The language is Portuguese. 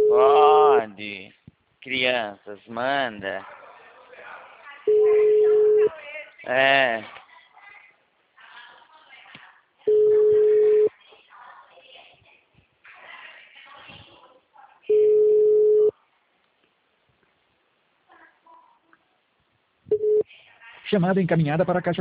Pode. Crianças, manda. É. Chamada encaminhada para a caixa